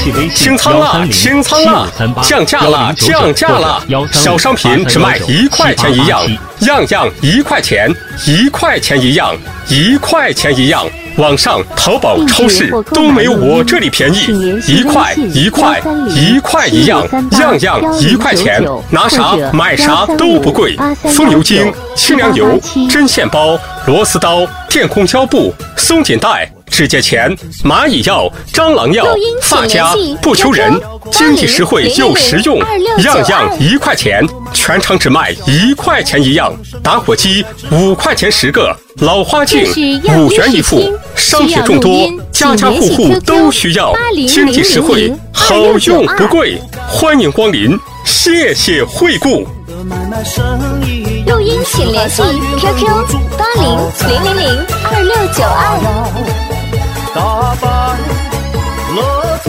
清仓了，清仓了，降价了，降价了，小商品只卖1块钱一样，样样1块钱，1块钱一样，1块钱一样。网上、淘宝、超市都没有我这里便宜，1块1块1块一样，样样1块钱，拿啥买啥都不贵。风油精、清凉油、针线包、螺丝刀、电工胶布、松紧带、指甲钳、蚂蚁药、蟑螂药、发夹、不求人，经济实惠又实用，样样1块钱，全场只卖1块钱一样。打火机5块钱10个，老花镜5元一副，商品众多，家家户户都需要，经济实惠，好用不贵，欢迎光临，谢谢惠顾。 录音请联系 QQ 80 000 2692。